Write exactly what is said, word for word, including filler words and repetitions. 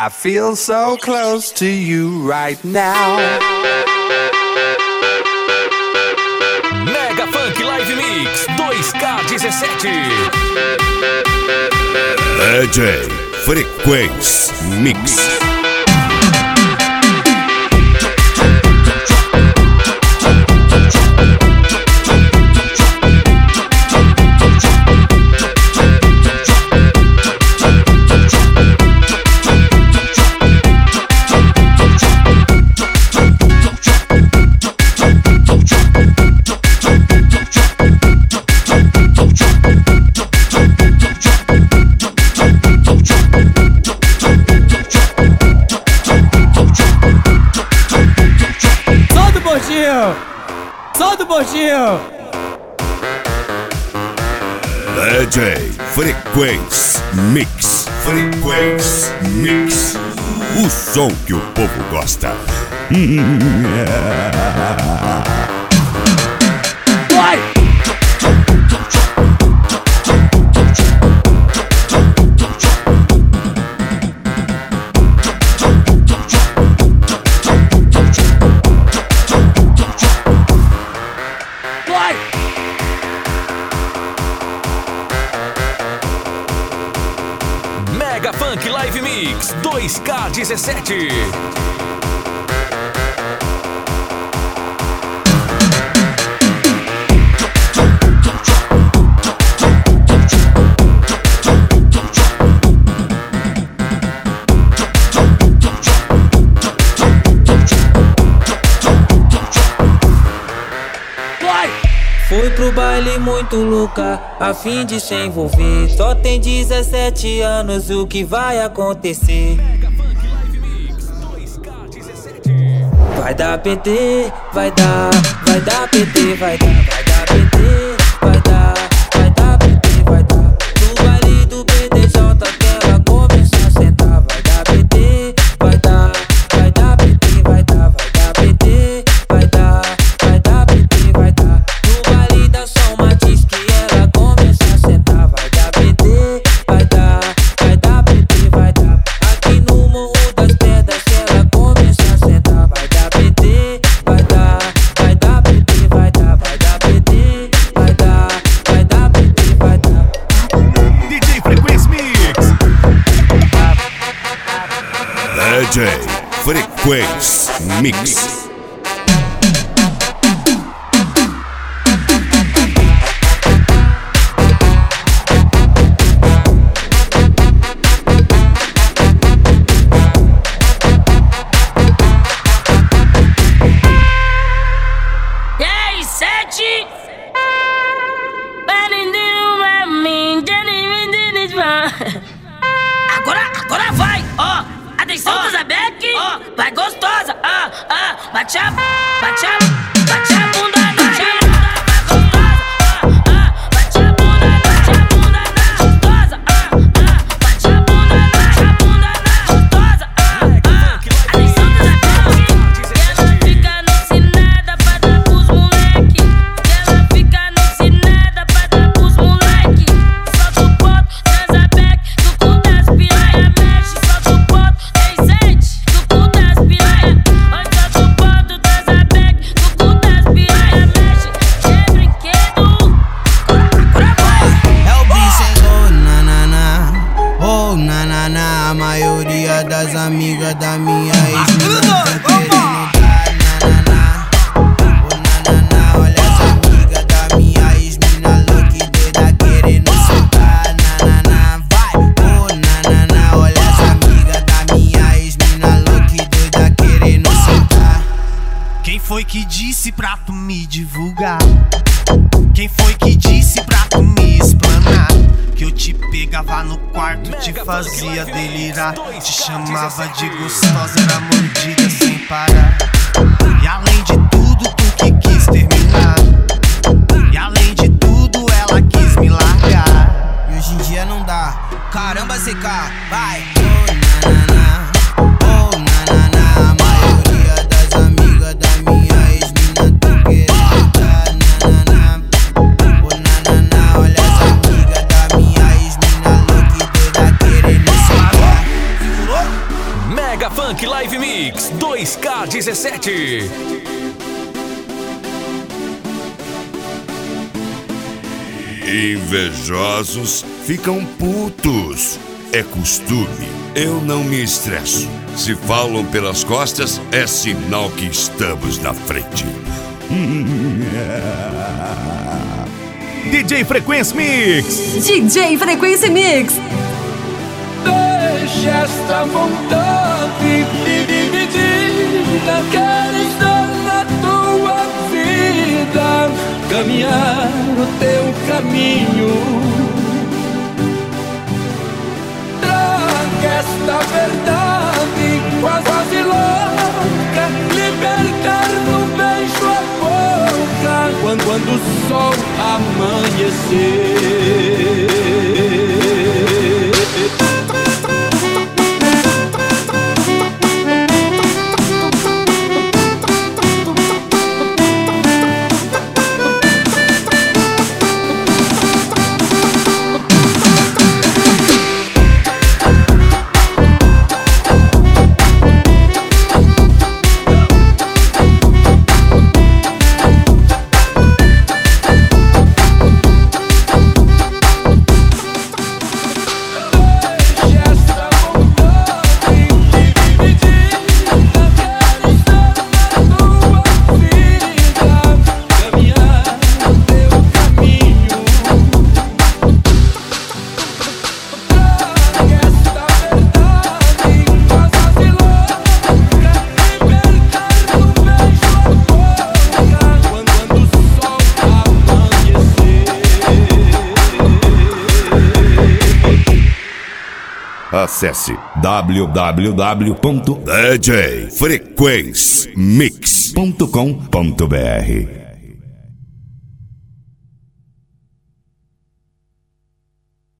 I feel so close to you right now. Mega Funk Live Mix dois K dezessete. D J Frequência Mix. Solta o bochinho! D J Frequência Mix. Frequência Mix. O som que o povo gosta. Vai! Mega Funk Live Mix dois K dezessete. Fui pro baile muito louca, a fim de se envolver. Só tem dezessete anos, o que vai acontecer? Vai dar P T, vai dar, vai dar P T, vai dar, vai dar P T, vai dar, vai dar P T, vai dar. No baile do P D J que ela começa a sentar. Vai dar P T, vai dar, vai dar P T, vai dar, vai dar P T, vai dar, vai dar P T, vai dar. São Matiz que ela começa a sentar. Vai dar P T, vai dar, vai dar P T, vai dar. Aqui no Morro das Pedras que ela começa a sentar. Vai dar P T, vai dar, vai dar P T, vai dar, vai dar P T, vai dar, vai dar P T, vai dar. D J Frequência Mix. D J Frequência Mix. Agora, agora vai, ó, oh, atenção, oh. Zabeck, oh. Vai gostosa, ah, oh, ah, oh. Bate a, bate a, bate a bunda, bate a bunda, vai gostosa, ah, ah, bate a bunda, bate a bunda, na gostosa, ah, ah, bate a bunda, bate a bunda, na gostosa, ah, ah, atenção, Zabeck, que ela fica alucinada pra dar pros moleque, que ela fica alucinada pra dar pros moleque, solta o ponto, Zabeck. A maioria das amigas da minha ex-mina tão querendo dar nananá. Ô nananá, olha essa amiga da minha ex-mina louca e doida querendo soltar nananá. Vai! Ô nananá, olha essa amiga da minha ex-mina louca e doida querendo soltar. Quem foi que disse pra tu me divulgar? Quem foi que disse pra tu me explanar? Que eu te pegava no quarto, te fazia delirar, te chamava de gostosa, era mordida sem parar. E além de tudo, tu que quis terminar. E além de tudo, ela quis me largar. E hoje em dia não dá. Caramba, C K, vai! Oh, nananá, oh, nananá. A maioria das amigas da minha ex-mina tão querendo dar nananá. Oh, nananá, olha essa amiga da minha ex-mina louca e doida querendo soltar. Mega Funk Live Mix dois K dezessete. Invejosos ficam putos. É costume. Eu não me estresso. Se falam pelas costas, é sinal que estamos na frente. D J Frequência Mix. D J Frequência Mix. Deixa esta vontade dividida. Quero estar na tua vida, caminhar o teu caminho. Traga esta verdade quase louca, libertar no beijo a boca quando, quando o sol amanhecer. Acesse w w w ponto d j frequência mix ponto com ponto b r.